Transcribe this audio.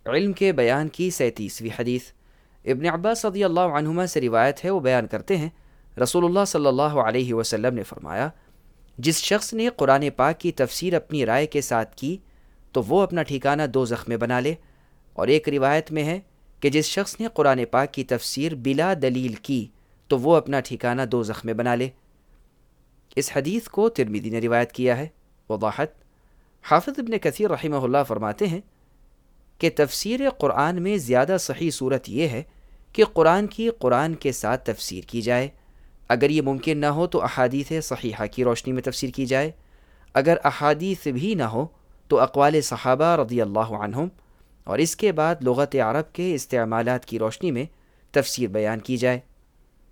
इल्म के बयान की 37वीं हदीस। इब्न अब्बास रज़ियल्लाहु अन्हुमा से रिवायत है, वो बयान करते हैं रसूलुल्लाह सल्लल्लाहु अलैहि वसल्लम ने फरमाया, जिस शख्स ने कुरान पाक की तफसीर अपनी राय के साथ की तो वो अपना ठिकाना दोज़ख में बना ले। और एक रिवायत में है कि जिस शख्स ने कुरान पाक की तफसीर बिला दलील की तो वो अपना ठिकाना दोज़ख में बना ले। इस हदीस को तिरमिज़ी ने रिवायत किया है। वज़ाहत, हाफ़िज़ इब्न कसीर रहमहुल्लाह फरमाते हैं कि तफसीर कुरान में ज़्यादा सही सूरत यह है कि कुरान की कुरान के साथ तफसीर की जाए। अगर ये मुमकिन ना हो तो अहादीस सहीहा की रोशनी में तफसीर की जाए। अगर अहादीस भी ना हो तो अक़वाल सहाबा रज़ियल्लाहु अन्हुम और इसके बाद लुग़त अरब के इस्तेमालात की रोशनी में तफसीर बयान की जाए।